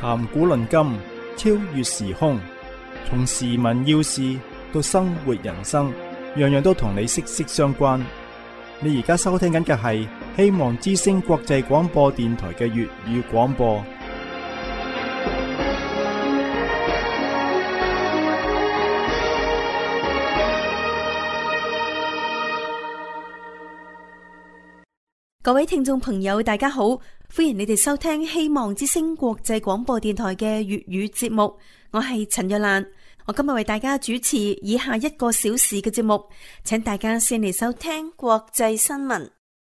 談古論今，超越時空，從時聞要事到生活人生，樣樣都同你息息相關。你而家收聽緊嘅係希望之聲國際廣播電台嘅粵語廣播。 各位聽眾朋友，大家好，歡迎你哋收聽希望之聲國際廣播電台嘅粵語節目。我係陳若蘭，我今日為大家主持以下1個小時嘅節目，請大家先嚟收聽國際新聞。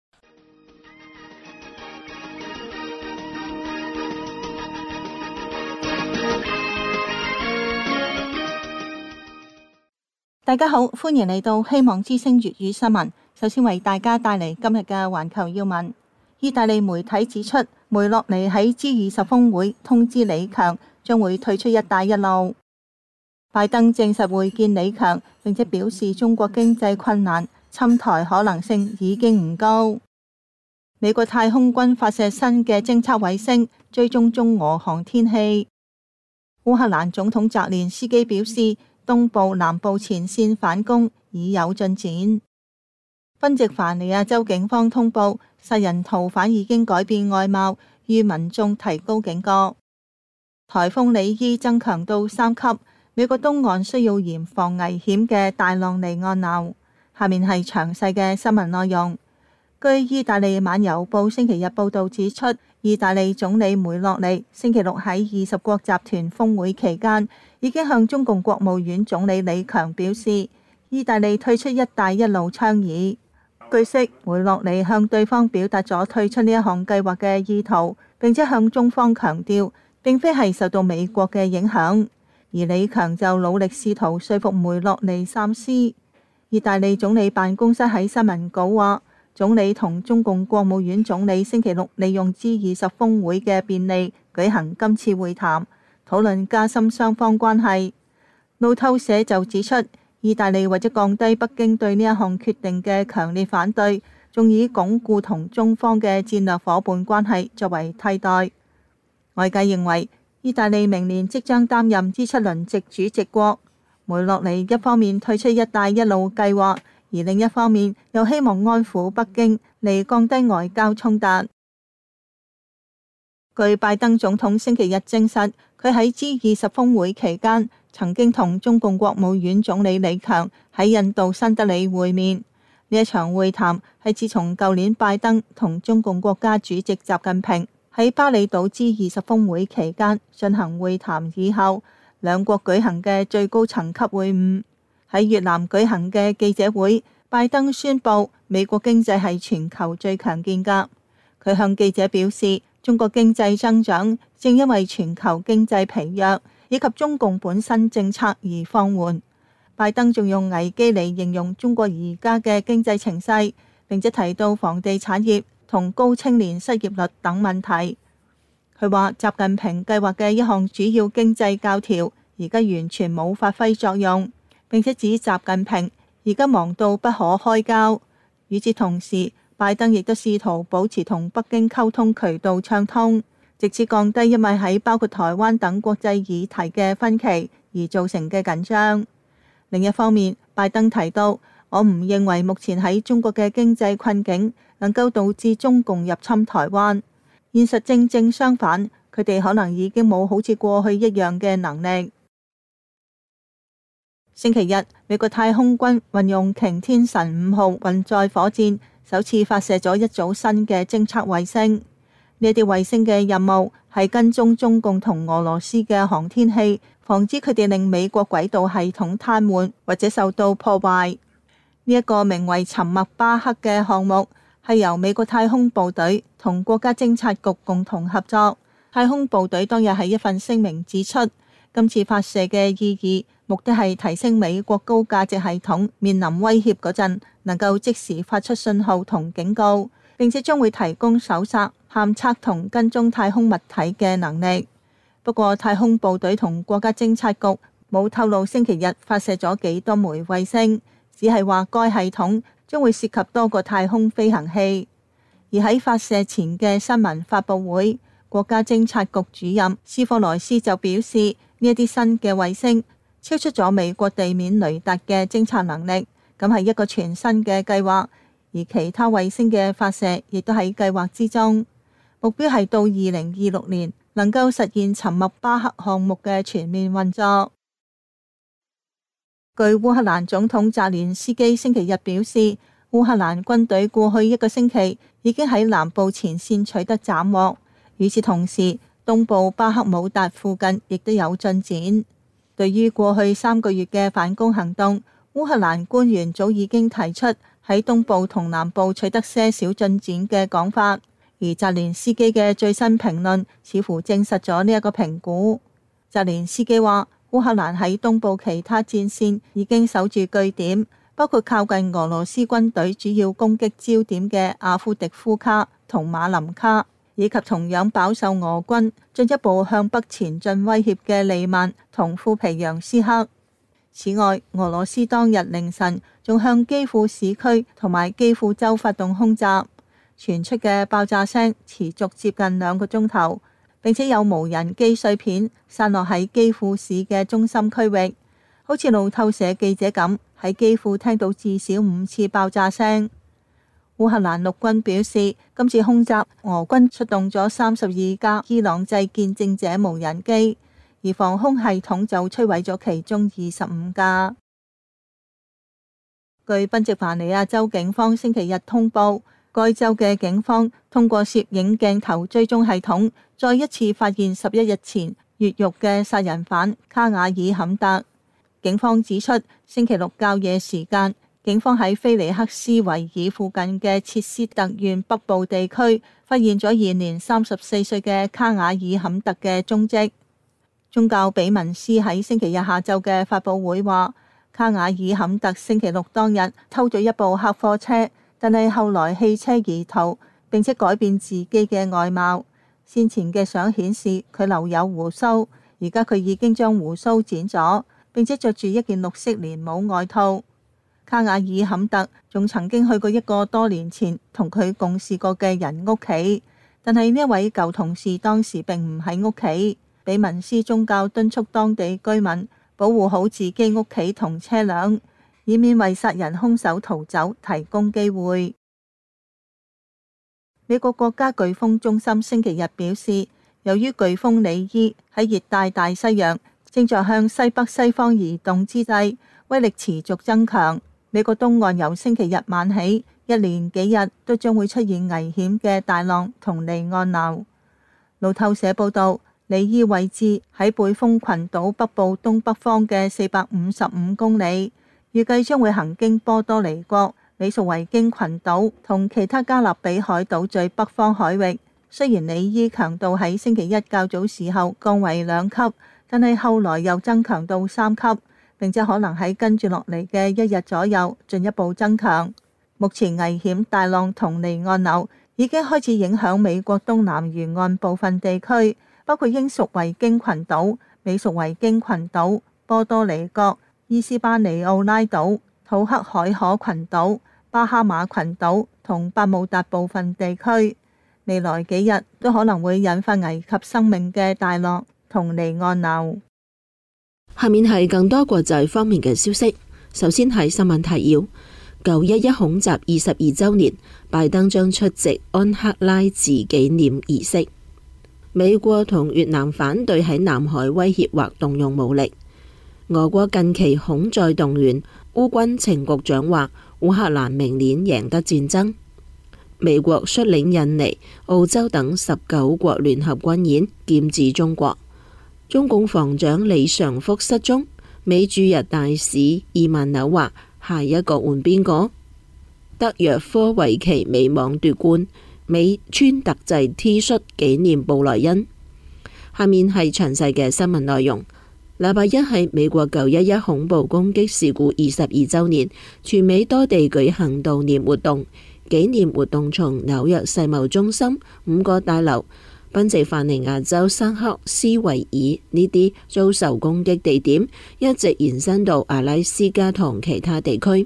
大家好，歡迎嚟到希望之聲粵語新聞。首先為大家帶嚟今日嘅環球要聞。意大利媒體指出，梅洛尼喺 G20 峰會通知李強將會退出一帶一路。拜登證實會見李強，並且表示中國經濟困難，侵台可能性已經唔高。美國太空軍發射新嘅偵測衛星，追蹤中俄航天器。烏克蘭總統澤連斯基表示，東部、南部前線反攻已有進展。賓夕凡尼亞州警方通報，殺人逃犯已經改變外貌，與民眾提高警覺。颱風里伊增強到3級，美國東岸需要嚴防危險嘅大浪尼按流。下面係詳細嘅新聞內容。據意大利晚郵報星期日報道指出，意大利總理梅洛尼星期六喺20國集團峰會期間，已經向中共國務院總理李強表示，意大利退出一帶一路倡議。據悉，梅洛尼向對方表達咗退出呢一項計劃嘅意圖，並且向中方強調，並非係受到美國嘅影響。而李強就努力試圖說服梅洛尼三思。意大利總理辦公室喺新聞稿話，總理同中共國務院總理星期六利用 G20 峰會嘅便利舉行今次會談，討論加深雙方關係。路透社就指出，意大利為咗降低北京對呢一項決定嘅強烈反對，仲以鞏固同中方嘅戰略夥伴關係作為替代。外界認為，意大利明年即將擔任 G7 輪值主席國，梅洛尼一方面退出一帶一路計劃，而另一方面又希望安撫北京嚟降低外交衝突。據拜登總統星期日證實，佢喺 G20 峰會期間曾經同中共國務院總理李強喺印度新德里會面。呢一場會談係自從舊年拜登同中共國家主席習近平喺巴厘島 G20 峰會期間進行會談以後，兩國舉行嘅最高層級會晤。喺越南舉行嘅記者會，拜登宣布美國經濟係全球最強健㗎。佢向記者表示，中國經濟增長正因為全球經濟疲弱以及中共本身政策而放緩。拜登仲用危機嚟形容中國而家嘅經濟情勢，並且提到房地產業同高青年失業率等問題。佢話習近平計劃嘅一項主要經濟教條而家完全冇發揮作用，並且指習近平而家忙到不可開交。與此同時，拜登亦都試圖保持同北京溝通渠道暢通，直至降低因為喺包括台灣等國際議題嘅分歧而造成嘅緊張。另一方面，拜登提到，我唔認為目前喺中國嘅經濟困境能夠導致中共入侵台灣。現實正正相反，佢哋可能已經冇好似過去一樣嘅能力。星期日，美國太空軍運用擎天神5號運載火箭，首次發射咗一組新嘅偵測衛星。呢啲衛星嘅任務係跟蹤中共同俄羅斯嘅航天器，防止佢哋令美國軌道系統癱瘓或者受到破壞。呢一個名為沉默巴克嘅項目係由美國太空部隊同國家偵察局共同合作。太空部隊當日喺一份聲明指出，今次發射嘅意義目的係提升美國高價值系統面臨威脅嗰陣，能夠即時發出信號同警告，並且將會提供搜索、探測同跟蹤太空物體嘅能力。不過，太空部隊同國家偵察局冇透露星期日發射咗幾多枚衛星，只係話該系統將會涉及多個太空飛行器。而喺發射前嘅新聞發佈會， 國家偵察局主任斯科萊斯就表示，呢一啲新嘅衛星超出咗美國地面雷達嘅偵察能力，咁係一個全新嘅計劃，而其他衛星嘅發射亦都喺計劃之中，目標係到2026年能夠實現沉默巴克項目嘅全面運作。據烏克蘭總統澤連斯基星期日表示，烏克蘭軍隊過去一個星期已經喺南部前線取得斬獲，與此同時，東部巴克姆達附近亦都有進展。對於過去3個月嘅反攻行動，烏克蘭官員早已經提出喺東部同南部取得些少進展嘅講法，而澤連斯基嘅最新評論似乎證實咗呢一個評估。澤連斯基話，烏克蘭喺東部其他戰線已經守住據點，包括靠近俄羅斯軍隊主要攻擊焦點嘅阿夫迪夫卡同馬林卡，以及同樣飽受俄軍進一步向北前進威脅嘅利曼同庫皮揚斯克。此外，俄羅斯當日凌晨仲向基輔市區同埋基輔州發動空襲，傳出嘅爆炸聲持續接近2個鐘頭，並且有無人機碎片散落喺基輔市嘅中心區域，好似路透社記者咁喺基輔聽到至少5次爆炸聲。烏克蘭陸軍表示，今次空襲俄軍出動咗32架伊朗製見證者無人機，而防空系統就摧毀咗其中25架。據賓夕凡尼亞州警方星期日通報，該州嘅警方通過攝影鏡頭追蹤系統，再一次發現11日前越獄嘅殺人犯卡瓦爾坎特。警方指出，星期六較夜時間，警方喺菲尼克斯維爾附近嘅切斯特縣北部地區發現咗現年34歲嘅卡瓦爾坎特嘅蹤跡。宗教比文斯喺星期日下晝嘅發佈會話，卡瓦爾坎特星期六當日偷咗一部客貨車，但係後來棄車而逃，並且改變自己嘅外貌。先前嘅相顯示佢留有鬍鬚，而家佢已經將鬍鬚剪咗，並且着住一件綠色連帽外套。卡瓦爾坎特仲曾經去過一個多年前同佢共事過嘅人屋企，但係呢一位舊同事當時並唔喺屋企。比文斯宗教敦促當地居民保護好自己屋企同車輛，以免為殺人兇手逃走提供機會。美國國家颶風中心星期日表示，由於颶風里伊喺熱帶大西洋正在向西北西方移動之際，威力持續增強。美國東岸由星期日晚起，一連幾日都將會出現危險嘅大浪同離岸流。路透社報道，里伊位置喺貝風群島北部東北方嘅455公里，預計將會行經波多黎各、美屬維京群島同其他加勒比海島最北方海域。雖然里伊強度喺星期一較早時候降為2級，但係後來又增強到3級，並且可能喺跟住落嚟嘅1日左右進一步增強。目前危險大浪同離岸流已經開始影響美國東南沿岸部分地區，包括英屬維京群島、美屬維京群島、波多黎各、伊斯巴尼奧拉島、土克海可群島、巴哈馬群島同百慕達部分地區。未來幾日都可能會引發危及生命嘅大浪同離岸流。 下面係更多國際方面嘅消息。首先係新聞提要：911恐襲22週年，拜登將出席安克拉治紀念儀式。美國同越南反對喺南海威脅或動用武力。俄國近期恐再動員，烏軍情局長話烏克蘭明年贏得戰爭。美國率領印尼、澳洲等19國聯合軍演劍指中國。中共防長李尚福失蹤，美駐日大使伊萬紐話下一個換邊個？德約科維奇美網奪冠，美穿特製 T 恤紀念布萊恩。下面係詳細嘅新聞內容。禮拜一係美國911恐怖攻擊事故22週年，全美多地舉行悼念活動。紀念活動從紐約世貿中心、5個大樓、賓夕法尼亞州沙克斯維爾呢啲遭受攻擊地點，一直延伸到阿拉斯加同其他地區。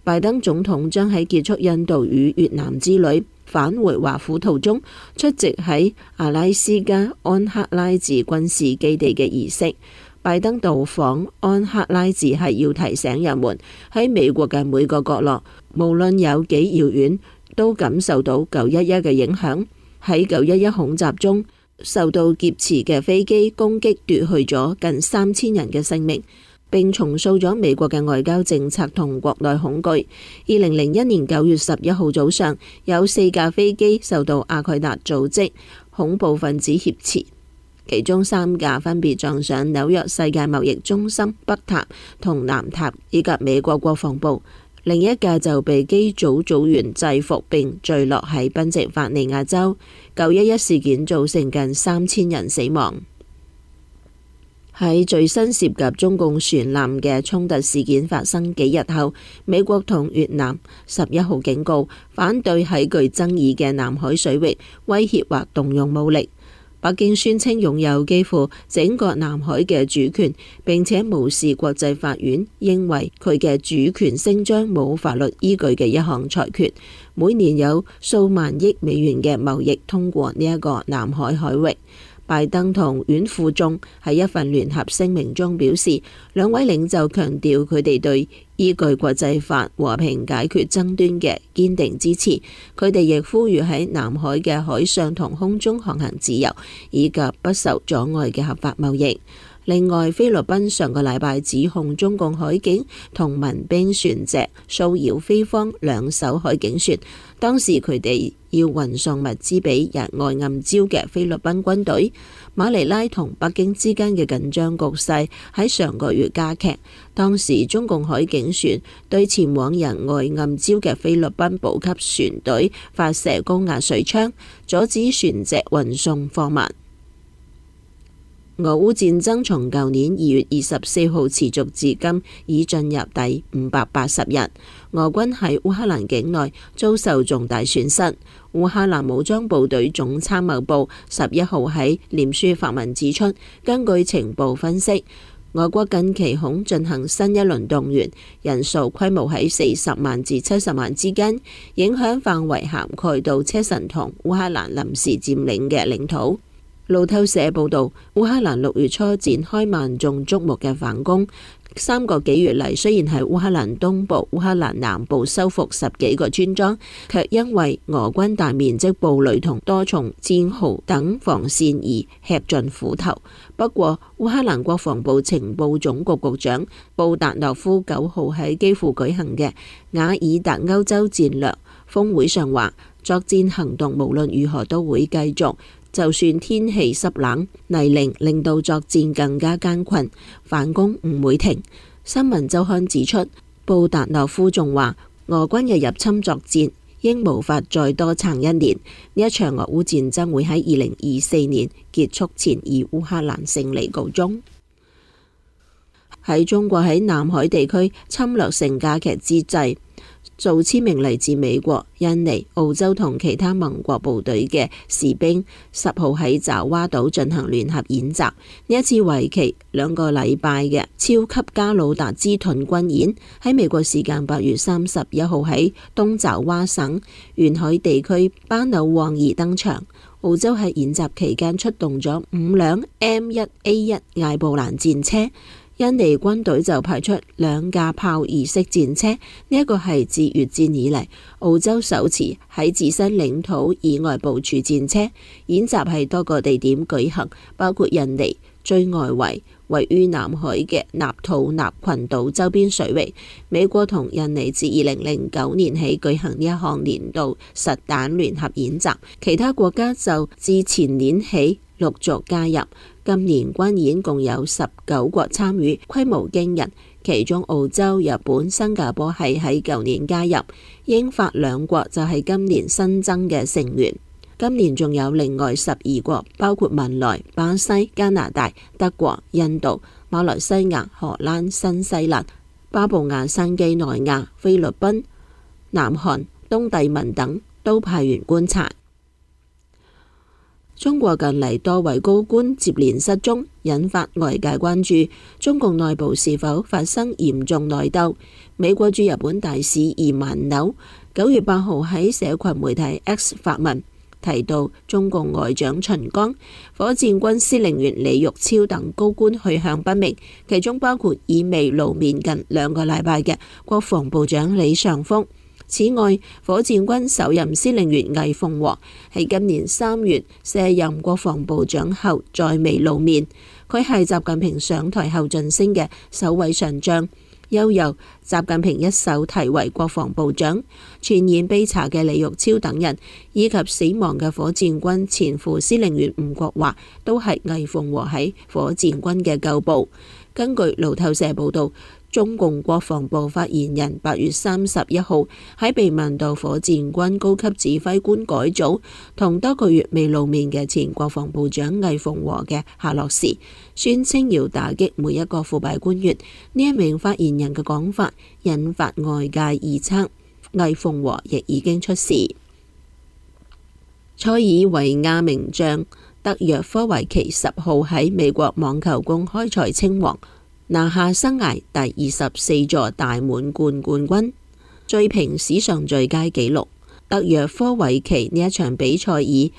拜登總統將喺結束印度與越南之旅返回華府途中出席喺阿拉斯加安克拉治軍事基地嘅儀式。拜登到訪安克拉治係要提醒人們喺美國嘅每個角落，無論有幾遙遠，都感受到911嘅影響。喺911恐襲中，受到劫持嘅飛機攻擊奪去咗近3000人嘅性命，並重塑咗美國嘅外交政策同國內恐懼。2001年9月11號早上，有4架飛機受到阿蓋達組織恐怖分子挾持，其中3架分別撞上紐約世界貿易中心北塔同南塔以及美國國防部，另一架就被機組組員制服並墜落喺賓夕法尼亞州。911事件造成近3000人死亡。喺最新涉及中共船艦嘅衝突事件發生幾日後，美國同越南11號警告反對喺具爭議嘅南海水域威脅或動用武力。北京宣稱擁有幾乎整個南海嘅主權，並且無視國際法院認為佢嘅主權聲張冇法律依據嘅一項裁決。每年有數萬億美元嘅貿易通過呢一個南海海域。拜登同阮富仲喺一份聯合聲明中表示，兩位領袖強調佢哋對依據國際法和平解決爭端嘅堅定支持。佢哋亦呼籲喺南海嘅海上同空中航行自由，以及不受阻礙嘅合法貿易。另外，菲律賓上個禮拜指控中共海警同民兵船隻騷擾菲方2艘海警船，當時佢哋要運送物資俾日外暗礁嘅菲律賓軍隊。馬尼拉同北京之間嘅緊張局勢喺上個月加劇，當時中共海警船對前往日外暗礁嘅菲律賓補給船隊發射高壓水槍，阻止船隻運送貨物。俄烏戰爭從舊年2月24號持續至今，已進入第580日。俄軍喺烏克蘭境內遭受重大損失。烏克蘭武裝部隊總參謀部11號喺臉書發文指出，根據情報分析，俄國近期恐進行新一輪動員，人數規模喺40萬至70萬之間，影響範圍涵蓋到車臣同烏克蘭臨時佔領嘅領土。路透社報道，烏克蘭6月初展開萬眾矚目嘅反攻，3個幾月嚟，雖然喺烏克蘭東部、烏克蘭南部收復10幾個村莊，卻因為俄軍大面積布雷同多重戰壕等防線而吃盡苦頭。不過，烏克蘭國防部情報總局局長布達諾夫9號喺基輔舉行嘅瓦爾達歐洲戰略峰會上話，作戰行動無論如何都會繼續。就算天氣濕冷、泥濘令到作戰更加艱困，反攻唔會停。新聞週刊指出，布達諾夫仲話，俄軍嘅入侵作戰應無法再多撐1年。呢一場俄烏戰爭會喺2024年結束前以烏克蘭勝利告終。喺中國喺南海地區侵略性加劇之際，數千名嚟自美國、印尼、澳洲同其他盟國部隊嘅士兵10號喺爪哇島進行聯合演習。呢一次為期2個禮拜嘅超級加魯達之盾軍演，喺美國時間8月31號喺東爪哇省沿海地區巴紐旺爾登場。澳洲喺演習期間出動咗5輛 M1A1 艾布蘭戰車。印尼軍隊就派出2架豹二式戰車，呢一個係自越戰以嚟澳洲首次喺自身領土以外部署戰車。演習喺多個地點舉行，包括印尼最外圍位於南海嘅納土納群島周邊水域。美國同印尼自2009年起舉行呢一項年度實彈聯合演習，其他國家就自前年起陸續加入。今年軍演共有19國參與，規模驚人。其中澳洲、日本、新加坡係喺舊年加入，英法2國就係今年新增嘅成員。今年仲有另外12國，包括文萊、巴西、加拿大、德國、印度、馬來西亞、荷蘭、新西蘭、巴布亞新幾內亞、菲律賓、南韓、東帝汶等都派員觀察。 中國近嚟多位高官接連失蹤，引發外界關注中共內部是否發生嚴重內鬥。美國駐日本大使葉萬柳9月8號喺社群媒體 X 發文，提到中共外長秦剛、火箭軍司令員李玉超等高官去向不明，其中包括已未露面近2個禮拜嘅國防部長李尚福。此外，火箭軍首任司令員魏鳳和喺今年3月卸任國防部長後再未露面。佢係習近平上台後晉升嘅首位上將，又由習近平一手提為國防部長。傳言被查嘅李玉超等人，以及死亡嘅火箭軍前副司令員吳國華，都係魏鳳和喺火箭軍嘅舊部。根據路透社報導，中共國防部發言人8月31號喺被問到火箭軍高級指揮官改組同多個月未露面嘅前國防部長魏鳳和嘅下落時，宣稱要打擊每一個腐敗官員。呢一名發言人嘅講法引發外界臆測，魏鳳和亦已經出事。塞爾維亞名將德約科維奇10號喺美國網球公開賽稱王，拿下生涯第24座大滿貫冠軍，追平史上最佳紀錄。德約科維奇呢一場比賽以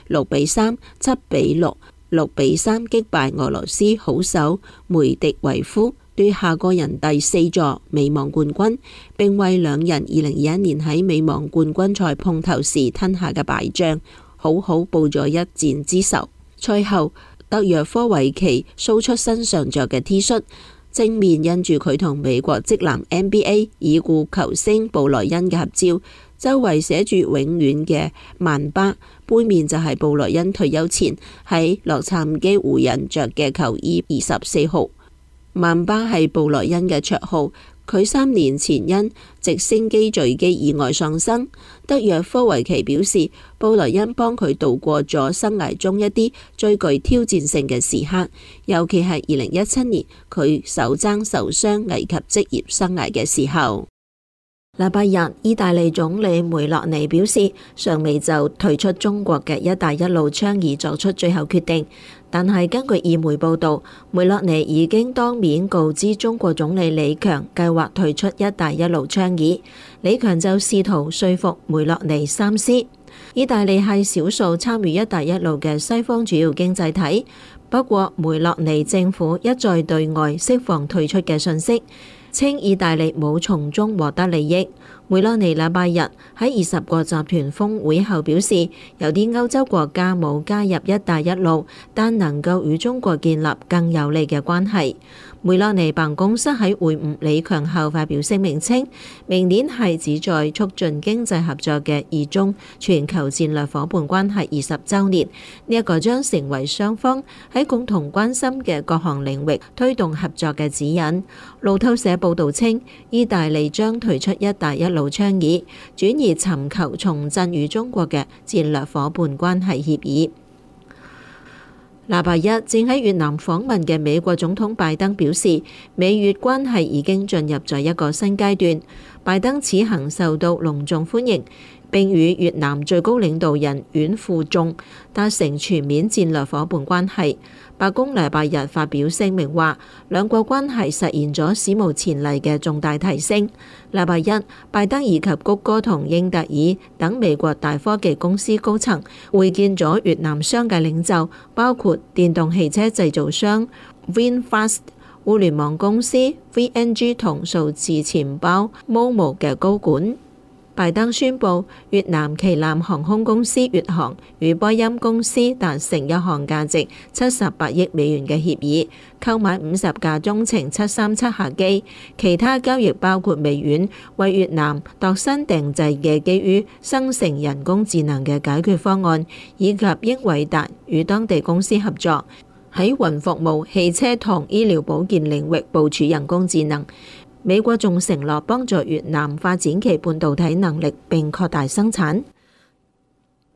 6-3、7-6、6-3擊敗俄羅斯好手梅迪維夫，奪下個人第4座美網冠軍，並為兩人2021年喺美網冠軍賽碰頭時吞下嘅敗仗好好報咗一箭之仇。賽後，德約科維奇 show 出身上着嘅 T 恤，正面印住佢同美國職籃 NBA 已故球星布萊恩嘅合照，周圍寫住永遠嘅曼巴，背面就係布萊恩退休前喺洛杉磯湖人着嘅球衣24號。曼巴係布萊恩嘅綽號，佢3年前因直升機墜機意外喪生。德約科維奇表示，布萊恩幫佢度過咗生涯中一啲最具挑戰性嘅時刻，尤其係2017年佢手踭受傷危及職業生涯嘅時候。禮拜日，意大利總理梅洛尼表示，尚未就退出中國嘅一帶一路倡議作出最後決定，但係根據意媒報道，梅洛尼已經當面告知中國總理李強計劃退出一帶一路倡議。李強就試圖說服梅洛尼三思。意大利係少數參與一帶一路嘅西方主要經濟體，不過梅洛尼政府一再對外釋放退出嘅訊息，稱意大利冇從中獲得利益。梅洛尼禮拜日喺20個集團峰會後表示，有啲歐洲國家冇加入一帶一路，但能夠與中國建立更有利嘅關係。梅洛尼辦公室喺會晤李強後發表聲明稱，明年係旨在促進經濟合作嘅2中全球戰略夥伴關係20週年，呢一個將成為雙方喺共同關心嘅各項領域推動合作嘅指引。路透社報導稱，意大利將退出一帶一路倡議，轉而尋求重振與中國嘅戰略夥伴關係協議。禮拜一正喺越南訪問嘅美國總統拜登表示，美越關係已經進入咗一個新階段。拜登此行受到隆重歡迎，並與越南最高領導人阮富仲達成全面戰略夥伴關係。白宮禮拜日發表聲明話，兩國關係實現咗史無前例嘅重大提升。禮拜一，拜登以及谷歌同英特爾等美國大科技公司高層會見咗越南商界領袖，包括電動汽車製造商 VinFast、互聯網公司 VNG 同數字錢包 Momo 嘅高管。拜登宣布，越南旗艦航空公司越航與波音公司達成一項價值78億美元嘅協議，購買50架中程737客機。其他交易包括微軟為越南度身訂製嘅基於生成人工智能嘅解決方案，以及英偉達與當地公司合作，喺雲服務、汽車同醫療保健領域部署人工智能。美國仲承諾幫助越南發展其半導體能力並擴大生產。禮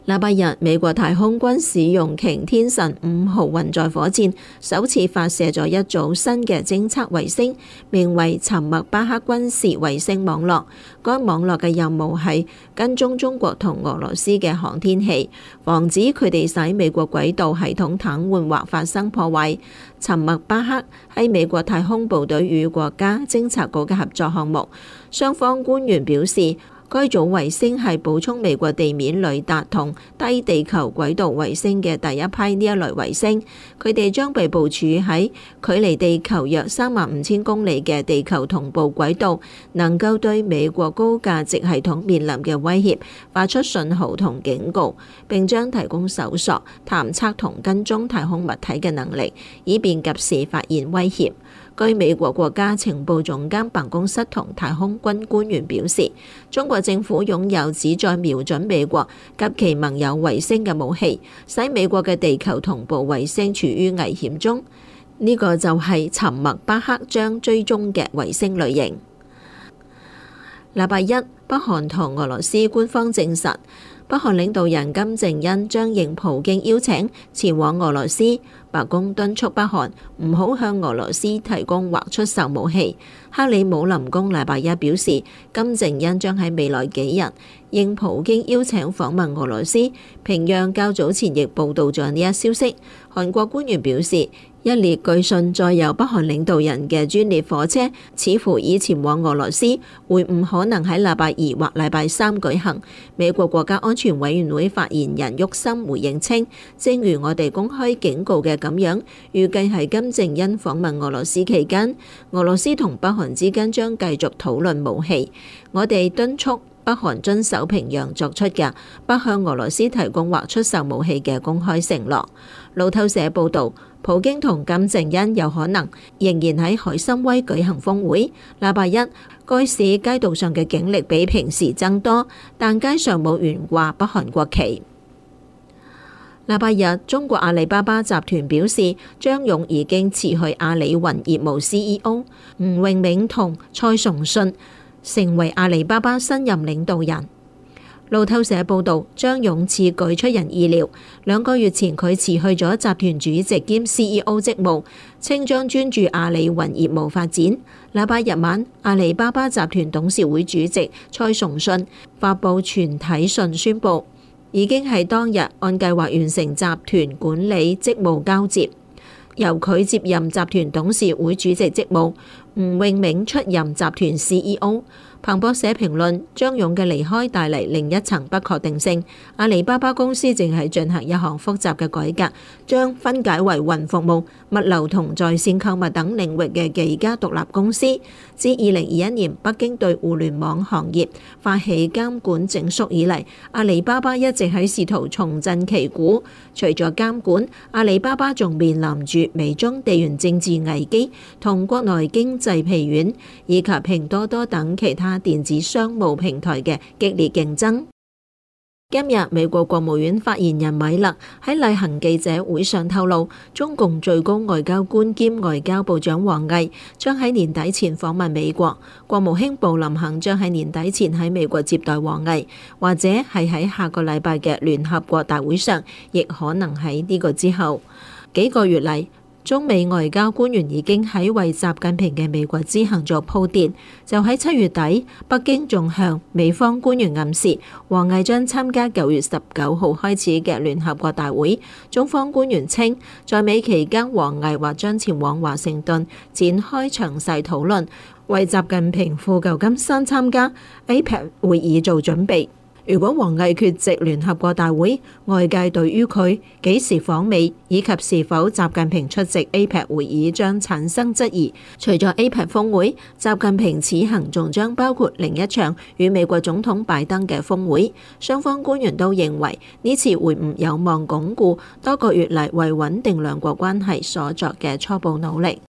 禮拜日，美國太空軍使用擎天神5號運載火箭，首次發射咗一組新嘅偵測衛星，名為沉默巴克軍事衛星網絡。該網絡嘅任務係跟蹤中國同俄羅斯嘅航天器，防止佢哋使美國軌道系統癱瘓或發生破壞。沉默巴克係美國太空部隊與國家偵察局嘅合作項目，雙方官員表示，該組衛星係補充美國地面雷達同低地球軌道衛星嘅第一批呢一類衛星，佢哋將被部署喺距離地球約35,000公里嘅地球同步軌道，能夠對美國高價值系統面臨嘅威脅發出信號同警告，並將提供搜索、探測同跟蹤太空物體嘅能力，以便及時發現威脅。據美國國家情報總監辦公室同太空軍官員表示，中國政府擁有旨在瞄準美國及其盟友衛星嘅武器，使美國嘅地球同步衛星處於危險中。呢個就係沉默巴克將追蹤嘅衛星類型。禮拜一，北韓同俄羅斯官方證實，北韓領導人金正恩將應普京邀請前往俄羅斯。白宮敦促北韓唔好向俄羅斯提供或出售武器。克里姆林宮禮拜一表示，金正恩將喺未來幾日應普京邀請訪問俄羅斯。平壤較早前亦報導咗呢一消息。韓國官員表示，一列據信載有北韓領導人嘅專列火車，似乎已前往俄羅斯，會晤可能喺禮拜二或禮拜三舉行。美國國家安全委員會發言人沃森回應稱，正如我哋公開警告嘅咁樣，預計係金正恩訪問俄羅斯期間，俄羅斯同北韓之間將繼續討論武器。我哋敦促北韓遵守平壤作出嘅不向俄羅斯提供或出售武器嘅公開承諾。路透社報導，普京同金正恩有可能仍然喺海參崴舉行峰會。禮拜一，該市街道上嘅警力比平時增多，但街上冇懸掛北韓國旗。禮拜日，中國阿里巴巴集團表示，張勇已經辭去阿里雲業務 CEO， 吳泳銘同蔡崇信成為阿里巴巴新任領導人。路透社報導，張勇此舉出人意料。2個月前，佢辭去咗集團主席兼 CEO 職務，稱將專注阿里雲業務發展。禮拜日晚，阿里巴巴集團董事會主席蔡崇信發布全體信宣布，已經喺當日按計劃完成集團管理職務交接，由佢接任集團董事會主席職務，吳泳銘出任集團 CEO。彭博社評論，張勇嘅離開帶嚟另一層不確定性。阿里巴巴公司正喺進行一項複雜嘅改革，將分解為雲服務、物流同在線購物等領域嘅幾家獨立公司。自2021年北京對互聯網行業發起監管整肅以嚟，阿里巴巴一直喺試圖重振旗鼓。除咗監管，阿里巴巴仲面臨住美中地緣政治危機同國內經濟疲軟，以及拼多多等其他電子商務平台嘅激烈競爭。今日，美國國務院發言人米勒喺例行記者會上透露，中共最高外交官兼外交部長王毅將喺年底前訪問美國，國務卿布林肯將喺年底前喺美國接待王毅，或者係喺下個禮拜嘅聯合國大會上，亦可能喺呢個之後。幾個月嚟，中美外交官員已經喺為習近平嘅美國之行做鋪墊，就喺7月底，北京仲向美方官員暗示，王毅將參加9月19號開始嘅聯合國大會。中方官員稱，在美期間，王毅或將前往華盛頓展開詳細討論，為習近平赴舊金山參加 APEC 會議做準備。如果王毅缺席聯合國大會，外界對於佢幾時訪美以及是否習近平出席 APEC 會議將產生質疑。除咗 APEC 峰會，習近平此行仲將包括另一場與美國總統拜登嘅峰會。雙方官員都認為呢次會晤有望鞏固多個月嚟為穩定兩國關係所作嘅初步努力。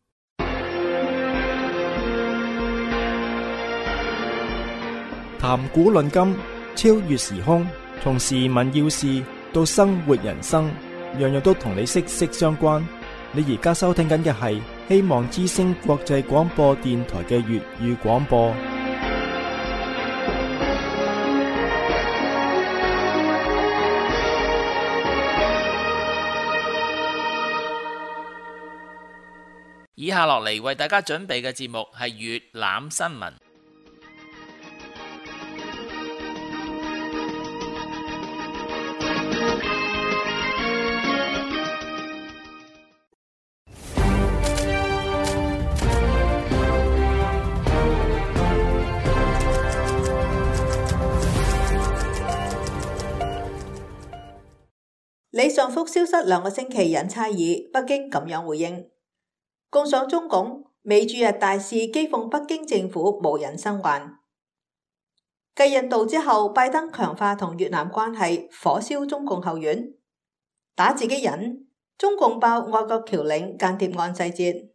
談古論今，超越時空，從時聞要事到生活人生，樣樣都同你息息相關。你而家收聽緊嘅係希望之聲國際廣播電台嘅粵語廣播。 以下落嚟為大家準備嘅節目係粵覽新聞。 李尚福消失2個星期引差異，北京咁樣回應。共賞中共，美駐日大使譏諷北京政府無人生還。繼印度之後，拜登強化同越南關係，火燒中共後院，打自己人。中共爆外國僑領間諜案細節。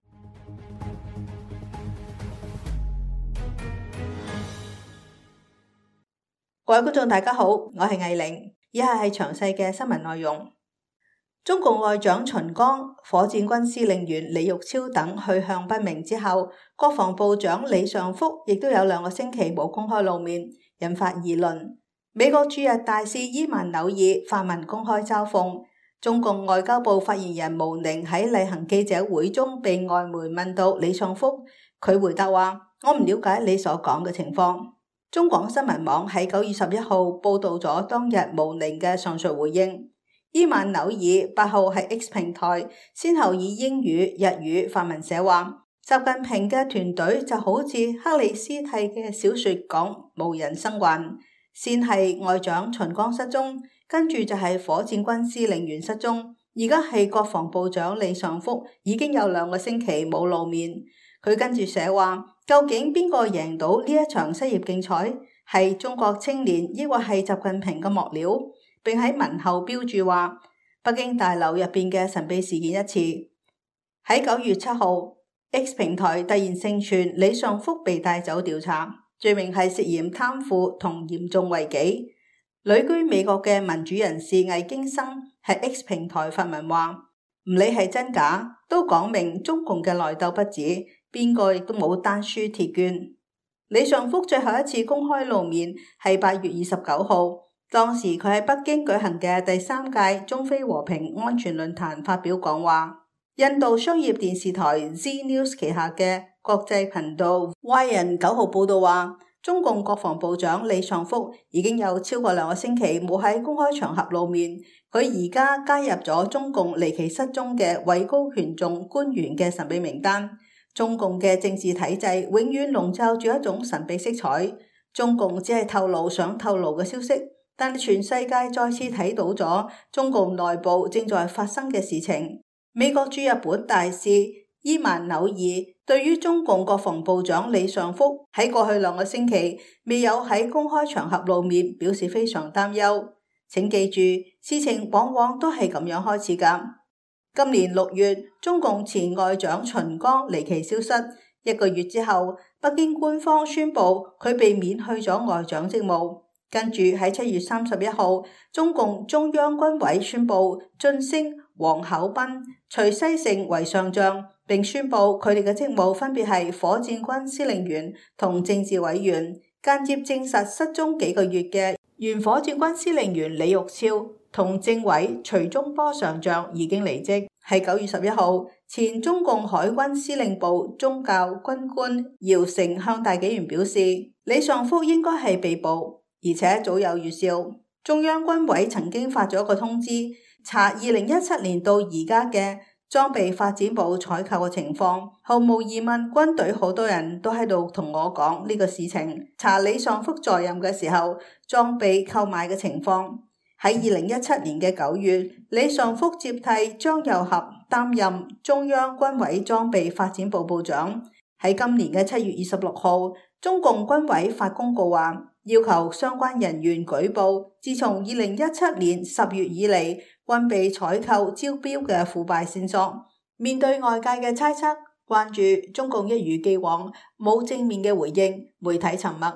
各位觀眾大家好，我係魏玲。以下係詳細嘅新聞內容。中共外長秦剛、火箭軍司令員李玉超等去向不明之後，國防部長李尚福亦都有2個星期冇公開露面，引發議論。美國駐日大使伊曼紐爾發文公開嘲諷。中共外交部發言人毛寧喺例行記者會中被外媒問到李尚福，佢回答話：我唔了解你所講嘅情況。中廣新聞網喺9月11號報道咗當日毛寧嘅上述回應。伊曼紐爾8號喺 X 平台先後以英語、日語發文寫話，習近平嘅團隊就好似克里斯蒂嘅小說講無人生還，先係外長秦剛失蹤，跟住就係火箭軍司令員失蹤，而家係國防部長李尚福已經有2個星期冇露面。佢跟住寫話，究竟邊個贏到呢一場失業競賽？係中國青年，抑或係習近平嘅幕僚？並喺文後標注話，北京大樓入邊嘅神秘事件一詞。喺9月7號 X 平台突然盛傳李尚福被帶走調查，罪名係涉嫌貪腐同嚴重違紀。旅居美國嘅民主人士魏京生喺 X 平台發文話，唔理係真假，都講明中共嘅內鬥不止，邊個亦都冇單輸鐵券。李尚福最後一次公開露面係8月29號，當時佢喺北京舉行嘅第3屆中非和平安全論壇發表講話。印度商業電視台 Z News 旗下嘅國際頻道 YN 9號報道話，中共國防部長李尚福已經有超過2個星期冇喺公開場合露面，佢而家加入咗中共離奇失蹤嘅位高權重官員嘅神秘名單。中共嘅政治體制永遠籠罩住一種神秘色彩，中共只係透露想透露嘅消息，但全世界再次睇到咗中共內部正在發生嘅事情。美國駐日本大使伊曼紐爾對於中共國防部長李尚福喺過去2個星期未有喺公開場合露面表示非常擔憂。請記住，事情往往都係咁樣開始㗎。今年6月，中共前外長秦剛離奇消失，1個月之後，北京官方宣布佢被免去咗外長職務。跟住喺7月31號，中共中央軍委宣布晉升王厚斌、徐西盛為上將，並宣布佢哋嘅職務分別係火箭軍司令員同政治委員。間接證實失蹤幾個月嘅原火箭軍司令員李玉超同政委徐忠波上將已經離職。喺9月11號，前中共海軍司令部宗教軍官姚成向大紀元表示，李尚福應該係被捕，而且早有預兆。中央軍委曾經發咗一個通知，查2017年到而家嘅裝備發展部採購嘅情況。毫無疑問，軍隊好多人都喺度同我講呢個事情。查李尚福在任嘅時候，裝備購買嘅情況。喺2017年嘅9月，李尚福接替張又俠擔任中央軍委裝備發展部部長。喺今年嘅7月26號，中共軍委發公告話，要求相關人員舉報自從2017年10月以嚟軍備採購招標嘅腐敗線索。面對外界嘅猜測關注，中共一如既往冇正面嘅回應，媒體沉默。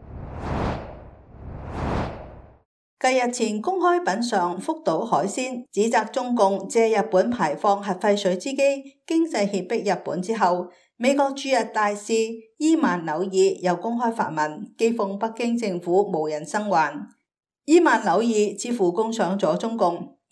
繼日前公開品嘗福島海鮮，指責中共借日本排放核廢水之機經濟脅迫日本之後，美國駐日大使伊曼紐爾又公開發文譏諷北京政府無人生還。伊曼紐爾似乎攻上咗中共，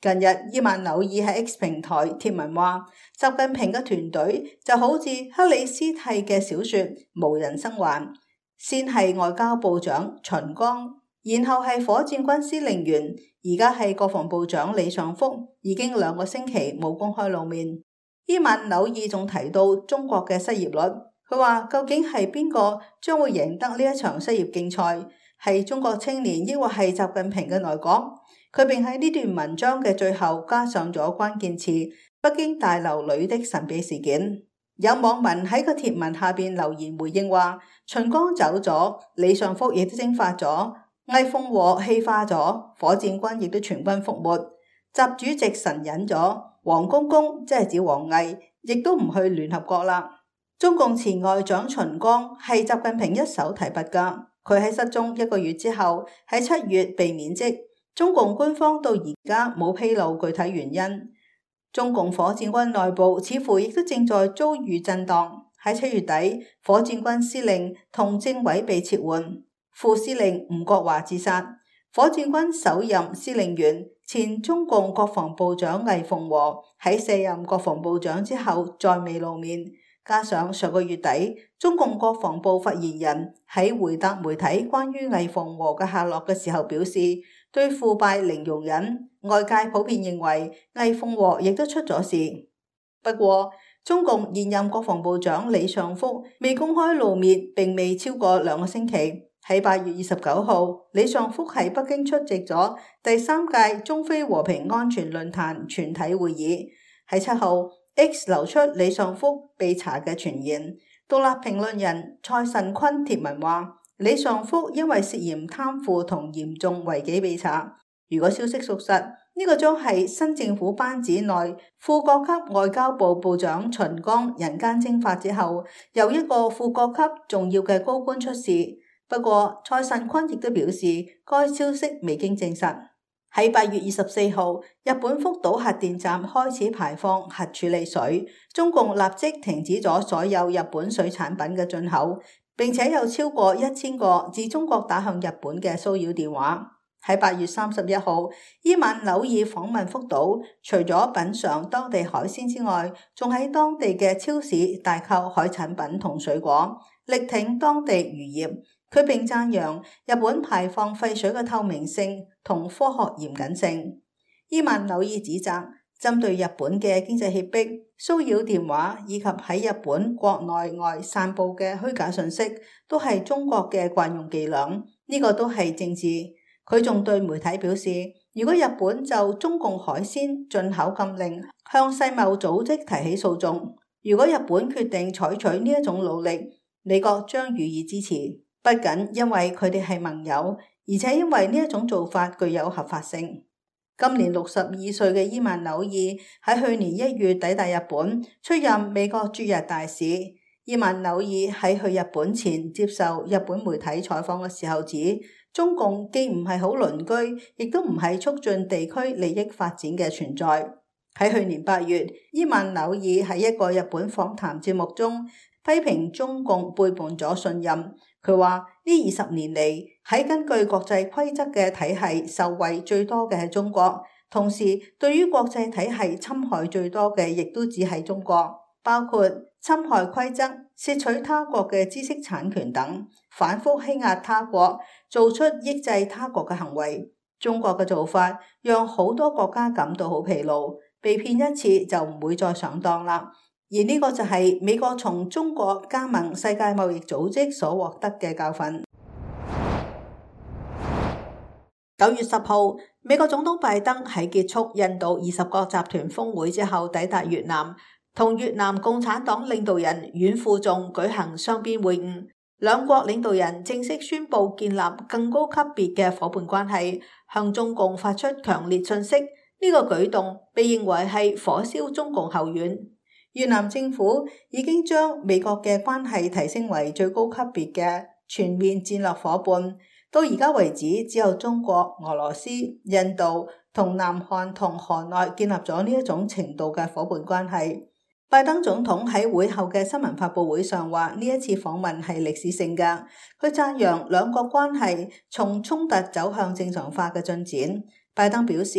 近日，伊曼紐爾喺 X 平台貼文話，習近平嘅團隊就好似克里斯蒂嘅小說《無人生還》，先係外交部長秦剛，然後係火箭軍司令員，而家係國防部長李尚福，已經2個星期冇公開露面。伊曼紐爾仲提到中國嘅失業率，佢話究竟係邊個將會贏得呢一場失業競賽？係中國青年，抑或係習近平嘅內閣？佢並喺呢段文章嘅最後加上咗關鍵詞：北京大樓裏的神秘事件。有網民喺個貼文下邊留言回應話：秦剛走咗，李尚福亦都蒸發咗，魏鳳和氣化咗，火箭軍亦都全軍覆沒，習主席神隱咗，王公公即係指王毅，亦都唔去聯合國啦。中共前外長秦剛係習近平一手提拔噶，佢喺失蹤1個月之後喺7月被免職。中共官方到而家冇披露具體原因。中共火箭軍內部似乎亦都正在遭遇震盪。喺7月底，火箭軍司令同政委被撤換，副司令吳國華自殺，火箭軍首任司令員前中共國防部長魏鳳和喺卸任國防部長之後再未露面。加上上個月底，中共國防部發言人喺回答媒體關於魏鳳和嘅下落嘅時候表示，對腐敗零容忍，外界普遍認為魏鳳和亦都出咗事。不過，中共現任國防部長李尚福未公開露面並未超過2個星期。喺8月29號，李尚福喺北京出席咗第3屆中非和平安全論壇全體會議。喺7號，X 流出李尚福被查嘅傳言，獨立評論人蔡慎坤貼文話，李尚福因為涉嫌貪腐同嚴重違紀被查。如果消息屬實，呢個將係新政府班子內副國級外交部部長秦剛人間蒸發之後，由一個副國級重要嘅高官出事。不過蔡慎坤亦都表示，該消息未經證實。喺8月24號，日本福島核電站開始排放核處理水，中共立即停止咗所有日本水產品嘅進口，並且有超過1000個自中國打向日本嘅騷擾電話。喺8月31號，伊曼紐爾訪問福島，除咗品嚐當地海鮮之外，仲喺當地嘅超市大購海產品同水果，力挺當地漁業。佢並讚揚日本排放廢水嘅透明性同科學嚴謹性。伊曼紐爾指責針對日本嘅經濟脅迫、騷擾電話以及喺日本國內外散佈嘅虛假信息，都係中國嘅慣用伎倆，呢個都係政治。佢仲對媒體表示，如果日本就中共海鮮進口禁令向世貿組織提起訴訟，如果日本決定採取呢一種努力，美國將予以支持。不僅因為佢哋係盟友，而且因為呢一種做法具有合法性。今年62歲嘅伊曼紐爾喺去年1月抵達日本，出任美國駐日大使。伊曼紐爾喺去日本前接受日本媒體採訪嘅時候指，中共既唔係好鄰居，亦都唔係促進地區利益發展嘅存在。喺去年8月，伊曼紐爾喺一個日本訪談節目中批評中共背叛咗信任。佢話呢20年嚟，喺根據國際規則嘅體系受惠最多嘅係中國，同時對於國際體系侵害最多嘅亦都只係中國，包括侵害規則、竊取他國嘅知識產權等，反覆欺壓他國，做出抑制他國嘅行為。中國嘅做法讓好多國家感到好疲勞，被騙一次就唔會再上當啦。而呢個就係美國從中國加盟世界貿易組織所獲得嘅教訓。9月10號，美國總統拜登喺結束印度20國集團峰會之後抵達越南，同越南共產黨領導人阮富仲舉行雙邊會晤。兩國領導人正式宣布建立更高級別嘅夥伴關係，向中共發出強烈訊息。呢個舉動被認為係火燒中共後院。越南政府已經將美國嘅關係提升為最高級別嘅全面戰略夥伴。到而家為止，只有中國、俄羅斯、印度同南韓同韓內建立咗呢一種程度嘅夥伴關係。拜登總統喺會後嘅新聞發佈會上話，呢一次訪問係歷史性嘅。佢讚揚兩國關係從衝突走向正常化嘅進展。拜登表示，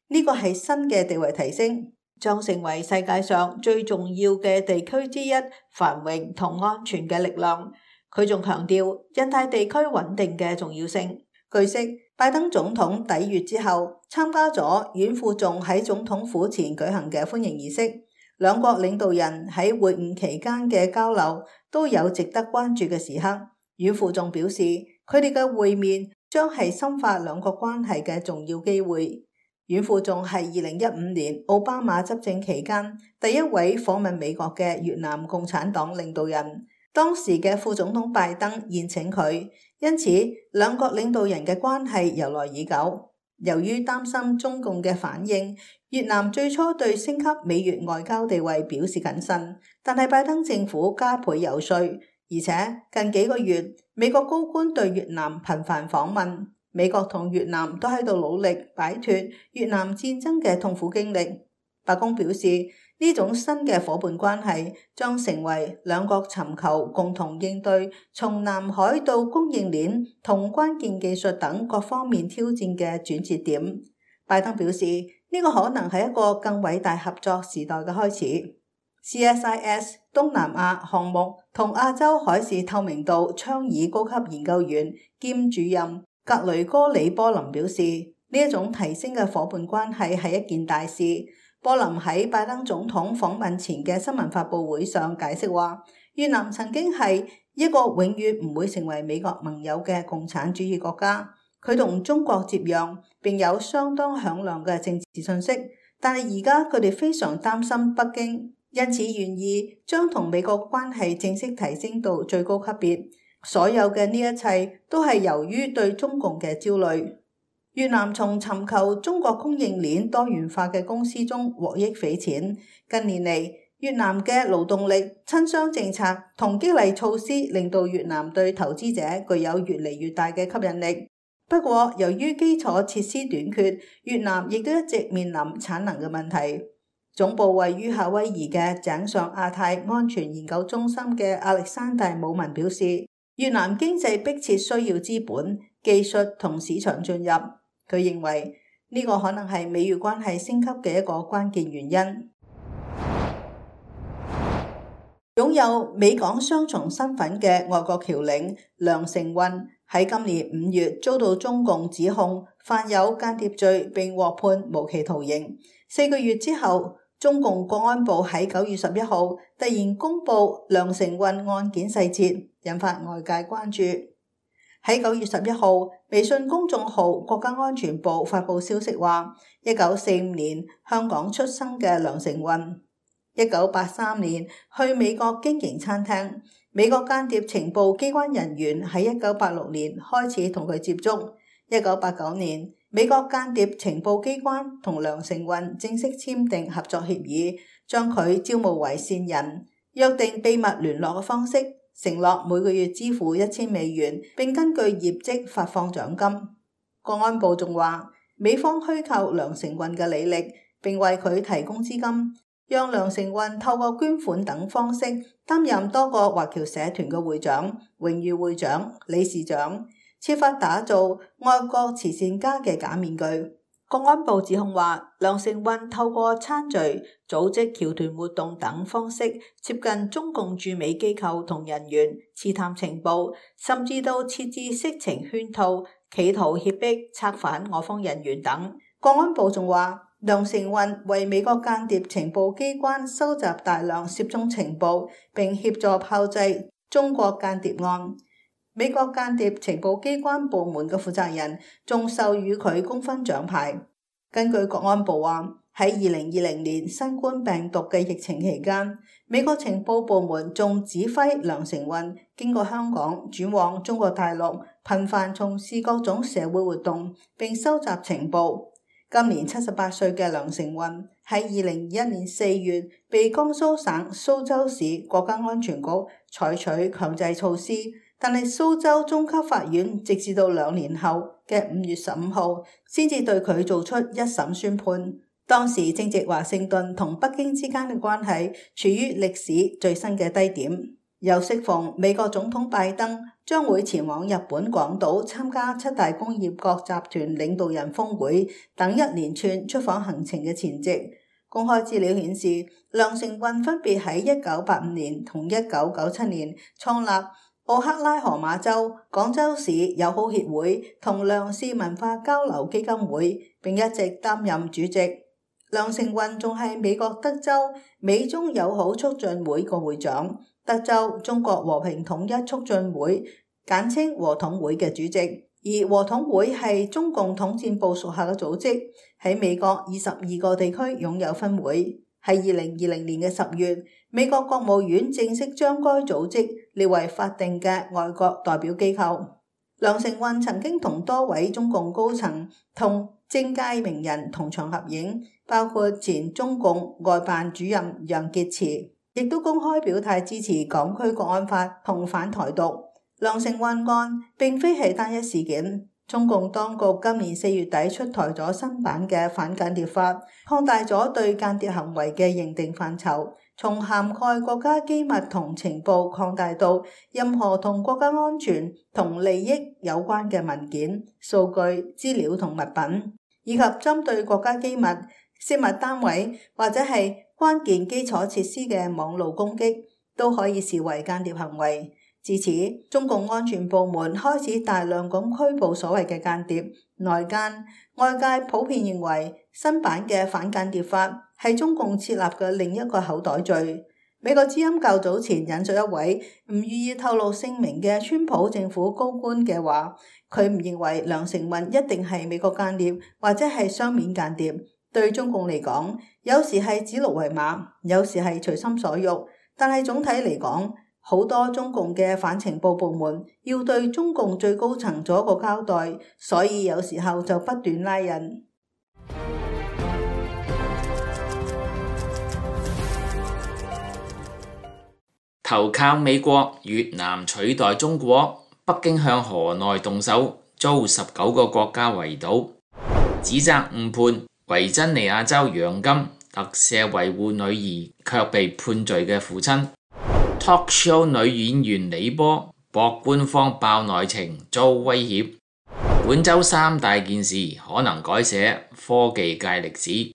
呢個係新嘅地位提升，將成為世界上最重要嘅地區之一，繁榮同安全嘅力量。佢仲強調印太地區穩定嘅重要性。據悉，拜登總統抵越之後，參加咗阮富仲喺總統府前舉行嘅歡迎儀式。兩國領導人喺會晤期間嘅交流都有值得關注嘅時刻。阮富仲表示，佢哋嘅會面將係深化兩國關係嘅重要機會。阮富仲係2015年奧巴馬執政期間第一位訪問美國嘅越南共產黨領導人。當時嘅副總統拜登宴請佢，因此兩國領導人嘅關係由來已久。由於擔心中共嘅反應，越南最初對升級美越外交地位表示謹慎，但係拜登政府加倍遊說，而且近幾個月美國高官對越南頻繁訪問，美國同越南都喺度努力擺脫越南戰爭嘅痛苦經歷。白宮表示，呢種新嘅夥伴關係將成為兩國尋求共同應對從南海到供應鏈同關鍵技術等各方面挑戰嘅轉折點。拜登表示，呢個可能係一個更偉大合作時代嘅開始。CSIS 東南亞項目同亞洲海事透明度倡議高級研究員兼主任格雷戈里波林表示，呢一種提升嘅夥伴關係係一件大事。波林喺拜登總統訪問前嘅新聞發佈會上解釋話，越南曾經係一個永遠唔會成為美國盟友嘅共產主義國家。佢同中國接壤，並有相當響亮嘅政治信息，但係而家佢哋非常擔心北京，因此願意將同美國關係正式提升到最高級別。所有嘅呢一切都係由於對中共嘅焦慮。越南從尋求中國供應鏈多元化嘅公司中獲益匪淺。近年嚟，越南嘅勞動力親商政策同激勵措施令到越南對投資者具有越嚟越大嘅吸引力。不過，由於基礎設施短缺，越南亦都一直面臨產能嘅問題。總部位於夏威夷嘅井上亞太安全研究中心嘅亞歷山大姆文表示，越南經濟迫切需要資本、技術同市場進入。佢認為呢個可能係美越關係升級嘅一個關鍵原因。擁有美港雙重身份嘅外國僑領梁成運喺今年5月遭到中共指控犯有間諜罪，並獲判無期徒刑。4個月之後，中共國安部喺9月11號突然公布梁成運案件細節，引發外界關注。喺9月11號，微信公眾號國家安全部發布消息話，1945年香港出生嘅梁成運，1983年去美國經營餐廳，美國間諜情報機關人員喺1986年開始同佢接觸。1989年，美國間諜情報機關同梁成運正式簽訂合作協議，將佢招募為線人，約定秘密聯絡嘅方式，承諾每個月支付1000美元，並根據業績發放獎金。國安部仲話，美方虛構梁成運嘅履歷，並為佢提供資金，讓梁成運透過捐款等方式擔任多個華僑社團嘅會長、榮譽會長、理事長，設法打造愛國慈善家嘅假面具。國安部指控話，梁成運透過餐聚、組織僑團活動等方式接近中共駐美機構同人員，刺探情報，甚至到設置色情圈套，企圖脅迫策反我方人員等。國安部仲話，梁成運為美國間諜情報機關收集大量涉中情報，並協助炮製中國間諜案。美國間諜情報機關部門嘅負責人仲授予佢功勳獎牌。根據國安部話，喺2020年新冠病毒嘅疫情期間，美國情報部門仲指揮梁成運經過香港轉往中國大陸，頻繁從事各種社會活動，並收集情報。今年78歲嘅梁成運喺2021年4月被江蘇省蘇州市國家安全局採取強制措施，但係蘇州中級法院直至到2年後嘅5月15號先至對佢做出一審宣判。當時正值華盛頓同北京之間嘅關係處於歷史最新嘅低點。 又適逢美國總統拜登將會前往日本廣島參加7大工業國集團領導人峰會等一連串出訪行程嘅前夕，公開資料顯示，梁成運分別喺1985年同1997年創立奧克拉荷馬州廣州市友好協會同梁氏文化交流基金會，並一直擔任主席。梁成運仲係美國德州美中友好促進會個會長、德州中國和平統一促進會簡稱和統會嘅主席。而和統會係中共統戰部屬下嘅組織，喺美國22個地區擁有分會。喺2020年嘅10月，美國國務院正式將該組織列為法定嘅外國代表機構。梁成運曾經同多位中共高層同政界名人同場合影，包括前中共外辦主任楊潔篪，亦都公開表態支持港區國安法同反台獨。梁成運案並非係單一事件，中共當局今年4月底出台咗新版嘅反間諜法，擴大咗對間諜行為嘅認定範疇，從涵蓋國家機密同情報擴大到任何同國家安全同利益有關嘅文件、數據、資料同物品，以及針對國家機密、泄密單位或者係關鍵基礎設施嘅網絡攻擊，都可以視為間諜行為。自此，中共安全部門開始大量咁拘捕所謂嘅間諜、內奸。外界普遍認為，新版嘅反間諜法係中共設立嘅另一個口袋罪。美國之音較早前引述一位唔願意透露姓名嘅川普政府高官嘅話，佢唔認為梁成運一定係美國間諜或者係雙面間諜。對中共嚟講，有時係指鹿為馬，有時係隨心所欲，但係總體嚟講，好多中共嘅反情報部門要對中共最高層做一個交代，所以有時候就不斷拉人。 投靠美國，越南取代中國，北京向河內動手，遭19個國家圍堵，指責誤判，維珍尼亞州楊金特赦維護女兒卻被判罪嘅父親。Talk show 女演員李波博官方爆內情遭威脅。本周3大件事可能改寫科技界歷史。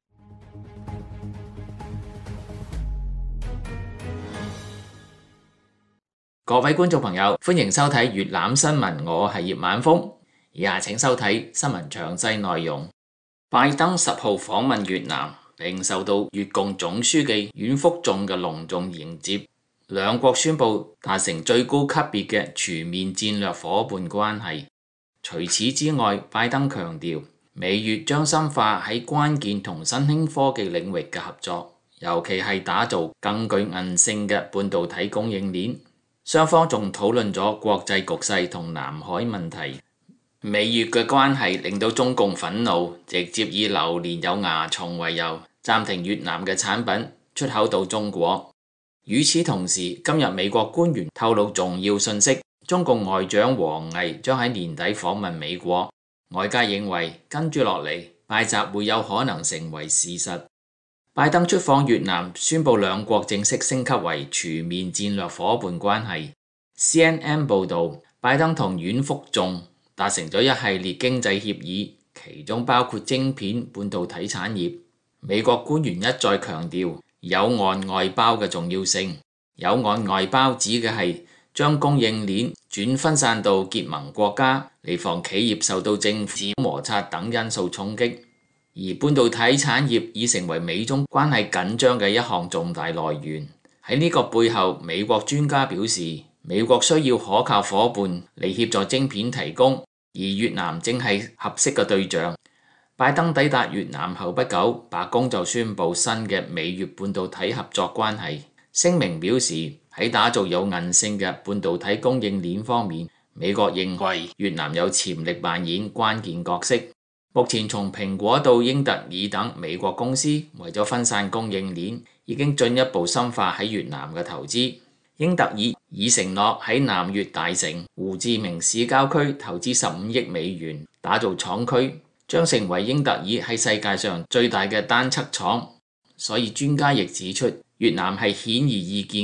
各位觀眾朋友，歡迎收睇粵覽新聞，我係葉晚風。以下請收睇新聞詳細內容。拜登10號訪問越南，並受到越共總書記阮福仲嘅隆重迎接。兩國宣布達成最高級別嘅全面戰略夥伴關係。除此之外，拜登強調美越將深化喺關鍵同新興科技領域嘅合作，尤其係打造更具韌性嘅半導體供應鏈。雙方仲討論咗國際局勢同南海問題。美越嘅關係令到中共憤怒，直接以流年有蚜蟲為由暫停越南嘅產品出口到中國。與此同時，今日美國官員透露重要信息，中共外長王毅將喺年底訪問美國。外界認為跟住落嚟，拜習會有可能成為事實。拜登出訪越南，宣布兩國正式升級為全面戰略夥伴關係。CNN 報導，拜登同阮福仲達成咗一系列經濟協議，其中包括晶片、半導體產業。美國官員一再強調友岸外包嘅重要性。友岸外包指嘅係將供應鏈轉分散到結盟國家，以防企業受到政治摩擦等因素衝擊。而半導體產業已成為美中關係緊張嘅一項重大來源。喺呢個背後，美國專家表示，美國需要可靠夥伴嚟協助晶片提供，而越南正係合適嘅對象。拜登抵達越南後不久，白宮就宣布新嘅美越半導體合作關係。聲明表示，喺打造有韌性嘅半導體供應鏈方面，美國認為越南有潛力扮演關鍵角色。目前從蘋果到英特爾等美國公司為咗分散供應鏈，已經進一步深化喺越南嘅投資。英特爾已承諾喺南越大城胡志明市郊區投資15億美元打造廠區，將成為英特爾喺世界上最大嘅單側廠。所以專家亦指出，越南係顯而易見嘅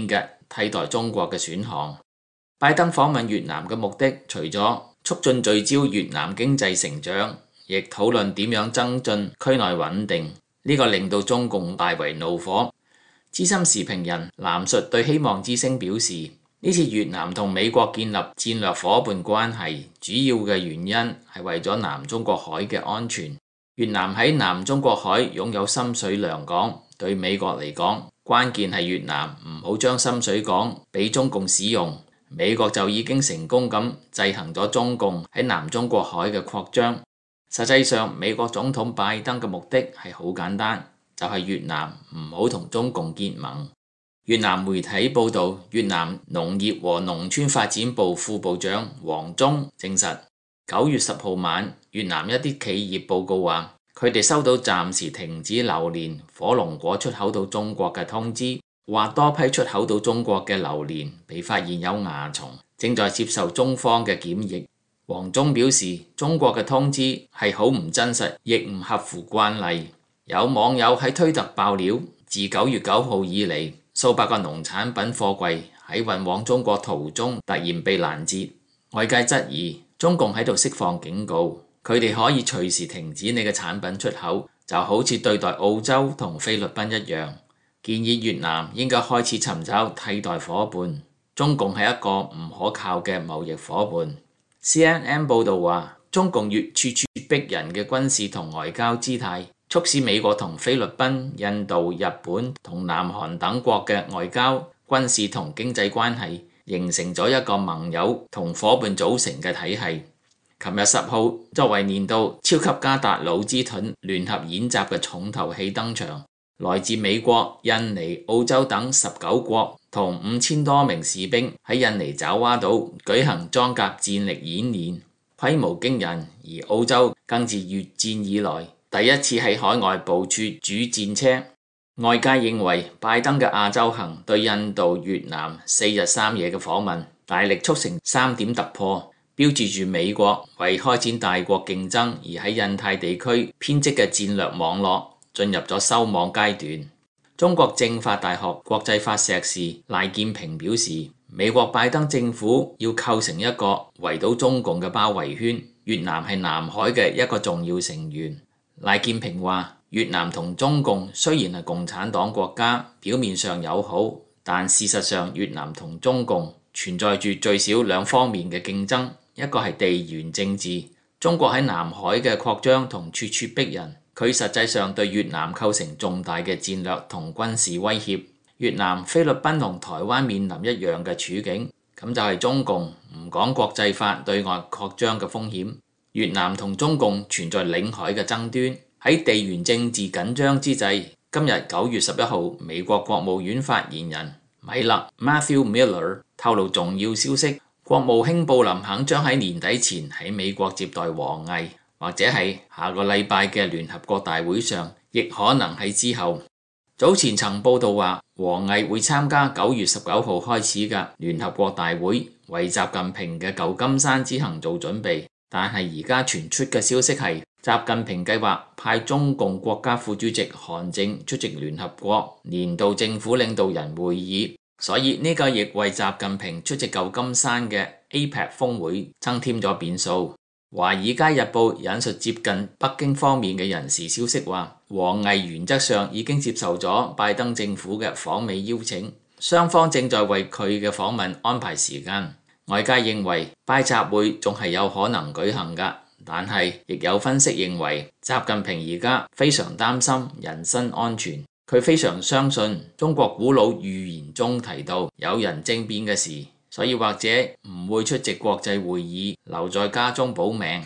替代中國嘅選項。拜登訪問越南嘅目的，除咗促進聚焦越南經濟成長，亦討論點樣增進區內穩定。呢個令到中共大為怒火。資深時評人藍述對希望之聲表示，呢次越南同美國建立戰略夥伴關係，主要嘅原因係為咗南中國海嘅安全。越南喺南中國海擁有深水良港，對美國嚟講，關鍵係越南唔好將深水港俾中共使用，美國就已經成功咁制衡咗中共喺南中國海嘅擴張。實際上，美國總統拜登嘅目的係好簡單，就係越南唔好同中共結盟。越南媒體報道，越南農業和農村發展部副部長黃忠證實，9月10號晚，越南一啲企業報告話，佢哋收到暫時停止榴蓮、火龍果出口到中國嘅通知，話多批出口到中國嘅榴蓮被發現有蚜蟲，正在接受中方嘅檢疫。黃忠表示，中國嘅通知係好唔真實，亦唔合乎慣例。有網友喺推特爆料，自9月9號以嚟，數百個農產品貨櫃喺運往中國途中突然被攔截，外界質疑中共喺度釋放警告，佢哋可以隨時停止你嘅產品出口，就好似對待澳洲同菲律賓一樣。建議越南應該開始尋找替代夥伴，中共係一個唔可靠嘅貿易夥伴。CNN 報導話，中共越處處逼人嘅軍事同外交姿態，促使美國同菲律賓、印度、日本同南韓等國嘅外交、軍事同經濟關係形成咗一個盟友同夥伴組成嘅體系。琴日10號，作為年度超級加達魯茲盾聯合演習嘅重頭戲登場，來自美國、印尼、澳洲等19國同5000多名士兵喺印尼爪哇島舉行裝甲戰力演練，規模驚人。而澳洲更自越戰以來第一次喺海外部署主戰車。外界認為拜登嘅亞洲行對印度、越南4日3夜嘅訪問，大力促成3點突破，標誌住美國為開展大國競爭而喺印太地區編織嘅戰略網絡進入咗收網階段。中國政法大學國際法碩士賴建平表示，美國拜登政府要構成一個圍堵中共嘅包圍圈，越南係南海嘅一個重要成員。賴建平話，越南同中共雖然係共產黨國家，表面上友好，但事實上越南同中共存在住最少2方面嘅競爭，一個係地緣政治，中國喺南海嘅擴張同處處逼人，佢實際上對越南構成重大嘅戰略同軍事威脅。越南、菲律賓同台灣面臨一樣嘅處境，咁就係中共唔講國際法對外擴張嘅風險。越南同中共存在領海嘅爭端，喺地緣政治緊張之際，今日9月11號，美國國務院發言人米勒 Matthew Miller 透露重要消息，國務卿布林肯將喺年底前喺美國接待王毅，或者係下個禮拜嘅聯合國大會上，亦可能喺之後。早前曾報道話，王毅會參加9月19號開始嘅聯合國大會，為習近平嘅舊金山之行做準備。但係而家傳出嘅消息係，習近平計劃派中共國家副主席韓正出席聯合國年度政府領導人會議，所以呢個亦為習近平出席舊金山嘅 APEC 峰會增添咗變數。華爾街日報引述接近北京方面嘅人士消息話，王毅原則上已經接受咗拜登政府嘅訪美邀請，雙方正在為佢嘅訪問安排時間。外界認為拜習會仲係有可能舉行㗎，但係亦有分析認為習近平而家非常擔心人身安全，佢非常相信中國古老預言中提到有人政變嘅事，所以或者唔會出席國際會議，留在家中保命。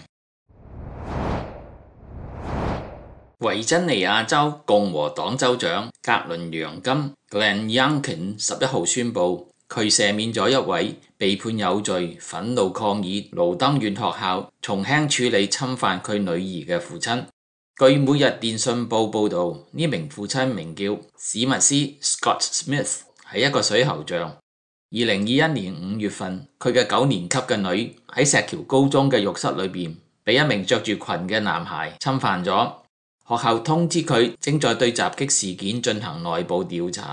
維珍尼亞州共和黨州長格倫楊金 Glenn Youngkin 11號宣布，佢赦免咗一位被判有罪、憤怒抗議盧登縣學校從輕處理侵犯佢女兒嘅父親。據每日電訊報報導，呢名父親名叫史密斯 Scott Smith， 係一個水喉匠。2021年5月份，佢嘅9年級嘅女喺石橋高中嘅浴室裏邊，被一名着住裙嘅男孩侵犯咗。學校通知佢正在對襲擊事件進行內部調查。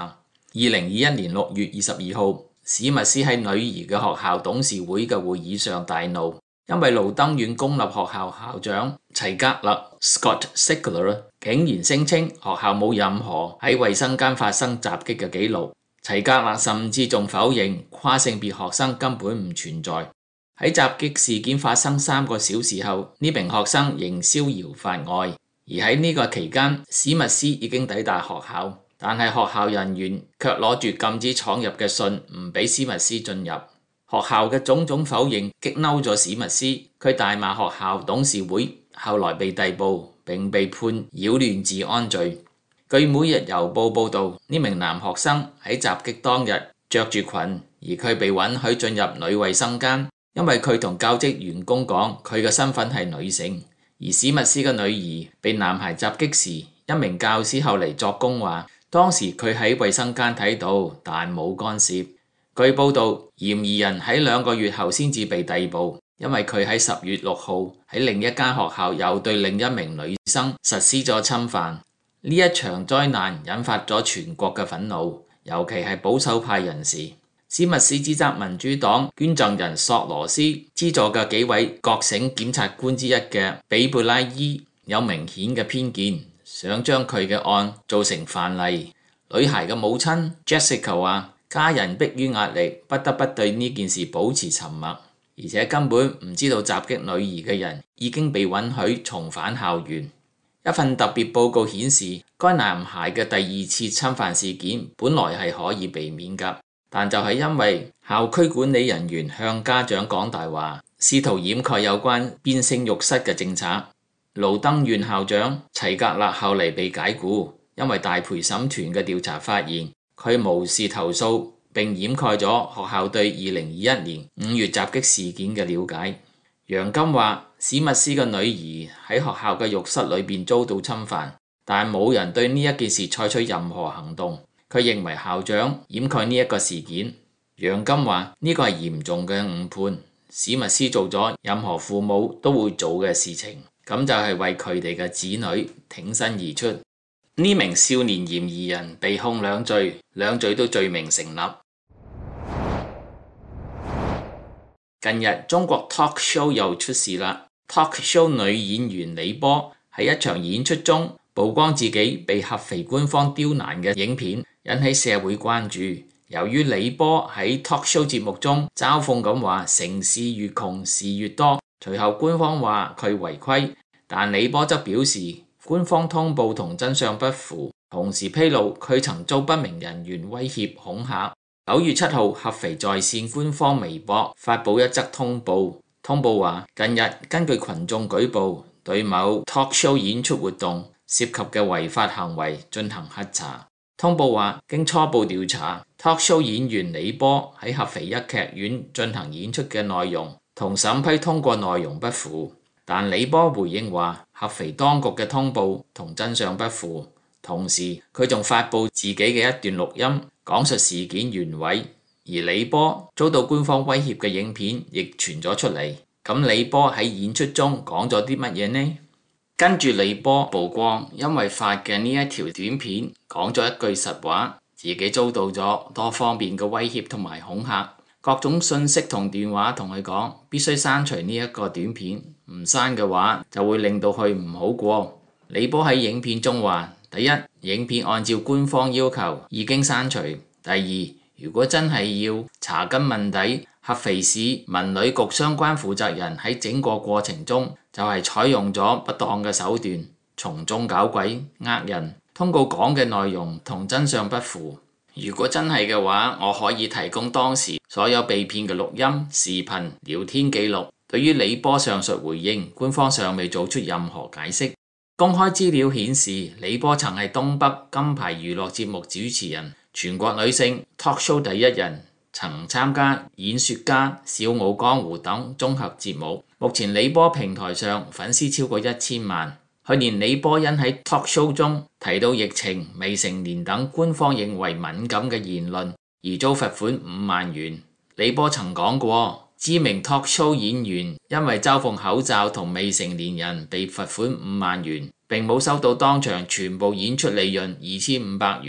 2021年6月22號，史密斯喺女兒嘅學校董事會嘅會議上大怒，因為盧登縣公立學校校長齊格勒 Scott Sigler 竟然聲稱學校冇任何喺衛生間發生襲擊嘅記錄。齊格勒甚至仲否認跨性別學生根本唔存在。喺襲擊事件發生3個小時後，呢名學生仍逍遙法外。而喺呢個期間，史密斯已經抵達學校，但係學校人員卻攞住禁止闖入嘅信，唔俾史密斯進入。學校嘅種種否認激嬲咗史密斯，佢大罵學校董事會，後來被逮捕並被判擾亂治安罪。據每日郵報報導，呢名男學生喺襲擊當日着住裙，而佢被允許進入女衛生間，因為佢同教職員工講佢嘅身份係女性。而史密斯嘅女兒被男孩襲擊時，一名教師後嚟作供話，當時佢喺衛生間睇到，但冇干涉。據報導，嫌疑人喺2個月後先至被逮捕，因為佢喺10月6號喺另一間學校又對另一名女生實施咗侵犯。呢一場災難引發咗全國嘅憤怒，尤其係保守派人士。史密斯指責民主黨捐贈人索羅斯資助嘅幾位覺醒檢察官之一嘅比貝拉伊有明顯嘅偏見，想將佢嘅案做成範例。女孩嘅母親 Jessica 話，家人迫於壓力，不得不對呢件事保持沉默，而且根本唔知道襲擊女兒嘅人已經被允許重返校園。一份特別報告顯示，該男孩嘅第2次侵犯事件本來係可以避免㗎，但就係因為校區管理人員向家長講大話，試圖掩蓋有關變性浴室嘅政策。盧登縣校長齊格勒後嚟被解僱，因為大陪審團嘅調查發現佢無視投訴並掩蓋咗學校對2021年5月襲擊事件嘅了解。楊金話，史密斯嘅女兒喺學校嘅浴室裏邊遭到侵犯，但冇人對呢一件事採取任何行動。佢認為校長掩蓋呢一個事件。楊金話，呢個係嚴重嘅誤判，史密斯做咗任何父母都會做嘅事情，咁就係為佢哋嘅子女挺身而出。呢名少年嫌疑人被控2罪，2罪都罪名成立。近日中國 talk show 又出事啦。talk show 女演員李波喺一場演出中曝光自己被合肥官方刁難嘅影片，引起社會關注。由於李波喺 talk show 節目中嘲諷咁話城市越窮事越多，隨後官方話佢違規，但李波則表示官方通報同真相不符，同時披露佢曾遭不明人員威脅恐嚇。9月7號，合肥在線官方微博發布一則通報，通報話近日根據群眾舉報，對某 talk show 演出活動涉及嘅違法行為進行核查。通報話經初步調查， talk show 演員李波喺合肥一劇院進行演出嘅內容同審批通過內容不符，但李波回應話合肥當局嘅通報同真相不符，同時佢仲發布自己嘅一段錄音講述事件原委，而李波遭到官方威脅嘅影片亦傳咗出嚟。咁李波喺演出中講咗啲乜嘢呢？跟住李波曝光，因為發嘅呢一條短片講咗一句實話，自己遭到咗多方面嘅威脅同埋恐嚇，各種信息同電話同佢講必須刪除呢一個短片，唔刪嘅話就會令到佢唔好過。李波喺影片中話，第一，影片按照官方要求已經刪除；第二，如果真係要查根問底，合肥市文旅局相關負責人喺整個過程中就係採用咗不當嘅手段，從中搞鬼呃人，通告講嘅內容同真相不符。如果真係嘅話，我可以提供當時所有被騙嘅錄音、視頻、聊天記錄。對於李波上述回應，官方尚未做出任何解釋。公開資料顯示，李波曾係東北金牌娛樂節目主持人，全國女性 talk show 第一人，曾參加演說家、笑傲江湖等綜合節目。目前李波平台上粉絲超過1000萬。去年李波因喺 talk show 中提到疫情、未成年等官方認為敏感嘅言論而遭罰款5萬元。李波曾講過，知名 talk show 演員因為嘲諷口罩同未成年人被罰款5萬元，並冇收到當場全部演出利潤2500元。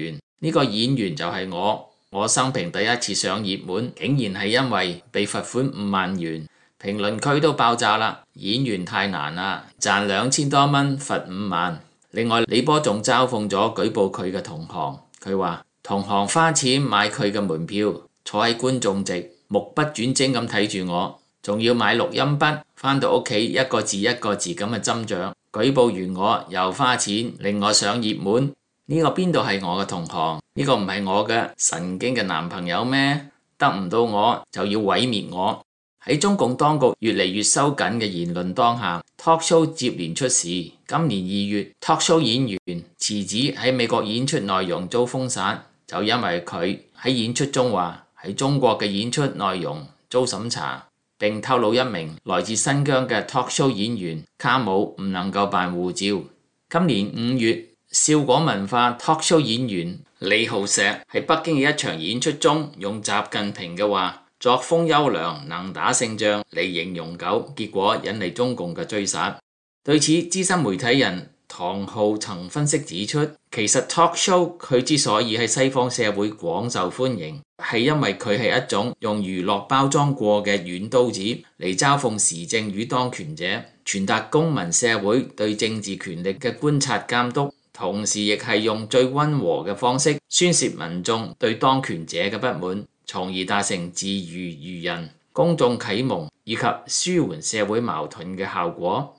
呢個演員就係我生平第一次上熱門，竟然係因為被罰款5萬元。評論區都爆炸啦，演員太難啦，賺2000多蚊罰5萬。另外李波仲嘲諷咗舉報佢嘅同行，佢話同行花錢買佢嘅門票，坐喺觀眾席，目不轉睛咁睇住我，仲要買錄音筆，返到屋企一個字一個字咁嘅斟酌。舉報完我又花錢令我上熱門，呢個邊度係我嘅同行？呢個唔係我嘅神經嘅男朋友咩？得唔到我就要毀滅我。喺中共當局越嚟越收緊嘅言論當下， talk show 接連出事。今年2月 talk show 演員池子喺美國演出內容遭封殺，就因為佢喺演出中話喺中國嘅演出內容遭審查，並透露一名來自新疆嘅 talk show 演員卡姆唔能夠辦護照。今年5月，笑果文化 talk show 演員李浩石喺北京嘅一場演出中用習近平嘅話作風優良，能打勝仗嚟形容狗，結果引嚟中共嘅追殺。對此，資深媒體人唐浩曾分析指出，其實 talk show 佢之所以喺西方社會廣受歡迎，係因為佢係一種用娛樂包裝過嘅軟刀子嚟嘲諷時政與當權者，傳達公民社會對政治權力嘅觀察監督，同時亦係用最溫和嘅方式宣泄民眾對當權者嘅不滿，從而達成自娛娛人、公眾啟蒙以及舒緩社會矛盾嘅效果。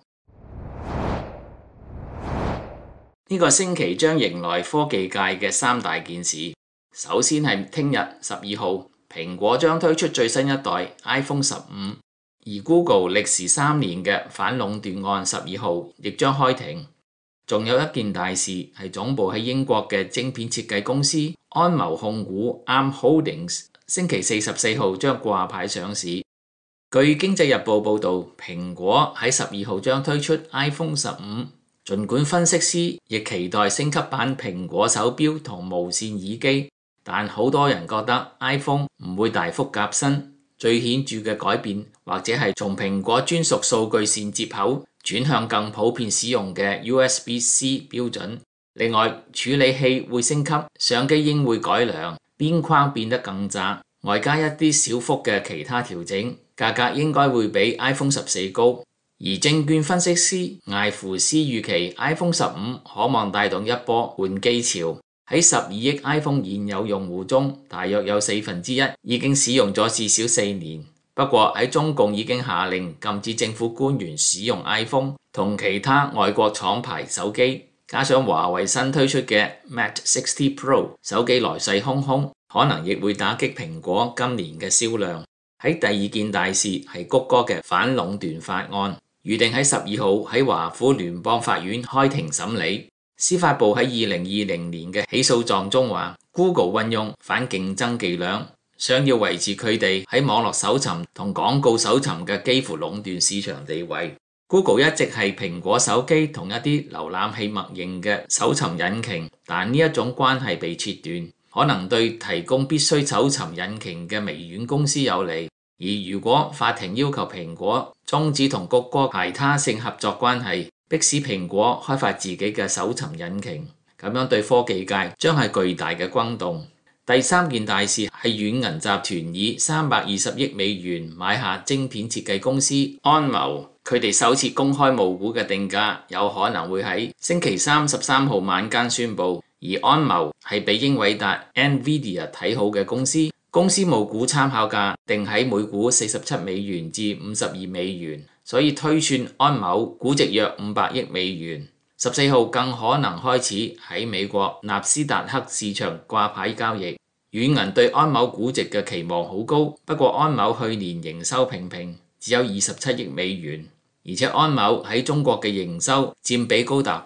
呢個星期將迎來科技界嘅3大件事。首先係聽日12號，蘋果將推出最新一代 iPhone 15，而 Google 歷時3年嘅反壟斷案12號亦將開庭。仲有一件大事係總部喺英國嘅晶片設計公司安謀控股 ARM Holdings 星期44號將掛牌上市。據經濟日報報導，蘋果喺12號將推出 iPhone 15，儘管分析師亦期待升級版蘋果手錶同無線耳機，但好多人覺得 iPhone 唔會大幅革新，最顯著嘅改變或者係從蘋果專屬數據線接口轉向更普遍使用嘅 USB-C 標準。另外，處理器會升級，相機應會改良，邊框變得更窄，外加一啲小幅嘅其他調整，價格應該會比 iPhone 14高。而證券分析師艾芙斯預期 iPhone 15可望帶動一波換機潮。喺12億 iPhone 現有用戶中，大約有1/4已經使用咗至少4年。不過喺中共已經下令禁止政府官員使用 iPhone 同其他外國廠牌手機，加上華為新推出嘅 Mate 60 Pro 手機來勢洶洶，可能亦會打擊蘋果今年嘅銷量。喺第二件大事係谷歌嘅反壟斷法案，預定喺12號喺華府聯邦法院開庭審理。司法部喺2020年嘅起訴狀中話 ，Google 運用反競爭伎倆，想要維持佢哋喺網絡搜尋同廣告搜尋嘅幾乎壟斷市場地位。Google 一直係蘋果手機同一啲瀏覽器默認嘅搜尋引擎，但呢一種關係被切斷，可能對提供必須搜尋引擎嘅微軟公司有利。而如果法庭要求蘋果終止同谷歌排他性合作關係，迫使蘋果開發自己嘅搜尋引擎，咁樣對科技界將係巨大嘅轟動。第三件大事係軟銀集團以320億美元買下晶片設計公司安謀，佢哋首次公開募股嘅定價有可能會喺星期三13號晚間宣布。而安謀係比英偉達 NVIDIA 睇好嘅公司，公司募股參考價定喺每股47美元至52美元，所以推算安謀估值約500億美元。14號更可能開始喺美國納斯達克市場掛牌交易。軟銀對安謀估值嘅期望好高，不過安謀去年營收平平，只有27億美元，而且安謀喺中國嘅營收佔比高達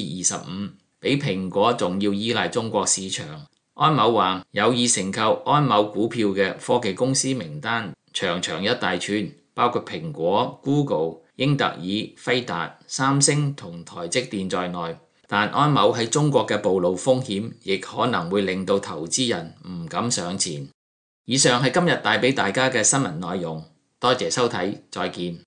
25%，比蘋果仲要依賴中國市場。安謀話有意承購安謀股票嘅科技公司名單長長一大串，包括蘋果、Google、英特爾、輝達、三星同台積電在內，但安謀喺中國嘅暴露風險亦可能會令到投資人唔敢上前。以上係今日帶俾大家嘅新聞內容，多謝收睇，再見。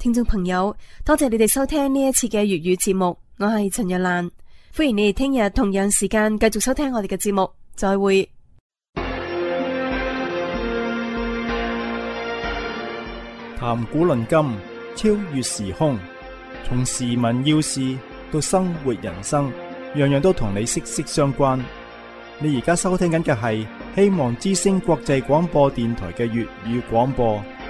聽眾朋友，多謝你哋收聽呢一次嘅粵語節目，我係陳若蘭，歡迎你哋聽日同樣時間繼續收聽我哋嘅節目，再會。 談古論今，超越時空，從時聞要事到生活人生，樣樣都同你息息相關。你而家收聽緊嘅係希望之聲國際廣播電台嘅粵語廣播。